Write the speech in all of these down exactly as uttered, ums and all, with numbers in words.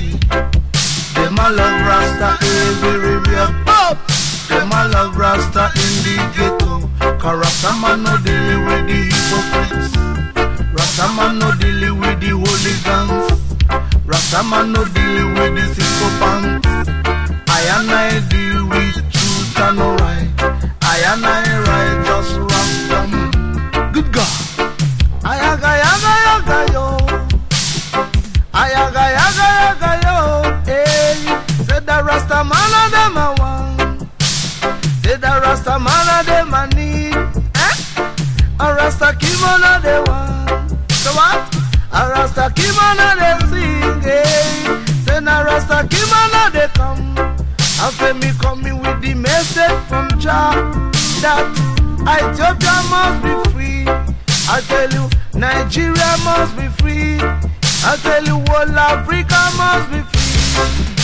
see. Them a love Rasta everywhere. Pop! Them a love Rasta in the ghetto. Cause Rasta man no deal with the hypocrites. Rasta man no deal with the hooligans. Rasta man no deal with the sycophants. I and I deal with truth and right. I and I righteous Rasta. Good God. Ayaga yaga yaga yo. Ayaga yaga yaga yo. Hey, say the Rasta man a dem a want. Say the Rasta man a dem a need. Eh? A Rasta kimono de want. So what? A Rasta kimono de sing. Hey, say na Rasta kimono de come. I say me coming with the message from Jah that Ethiopia must be free. I tell you, Nigeria must be free. I tell you, all Africa must be free.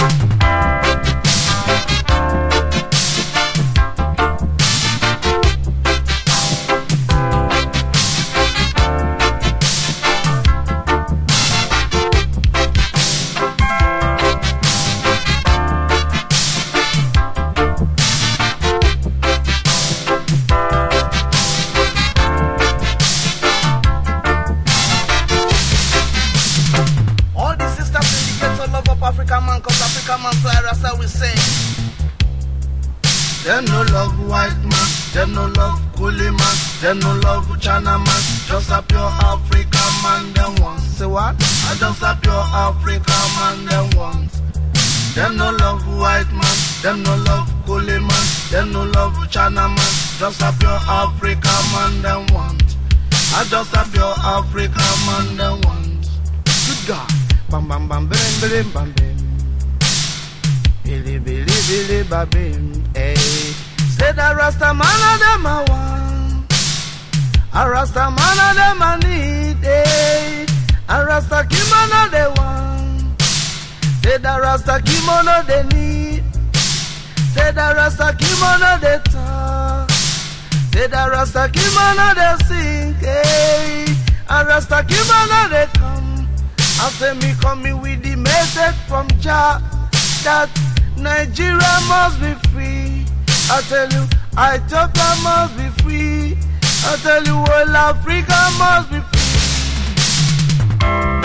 Them no love white man, them no love coolie man, them no love China man, just a pure Africa man, them want. Say what? I just a pure Africa man, them want. Them no love white man, them no love coolie man, them no love China man, just a pure Africa man, them want. I just a pure Africa man, them want. Good God. Bam bam bam bam bam bam bam. Billy billy billy babim. Hey, say the Rasta man a dem a want. A Rasta man a dem a need. Hey, a Rasta kimono de want. Say the Rasta kimono de need. Say the Rasta kimono de talk. Say the Rasta kimono de sing. Hey, a Rasta kimono de come. I say me coming with the message from Jah that Nigeria must be free. I tell you, Ethiopia must be free. I tell you, all Africa must be free.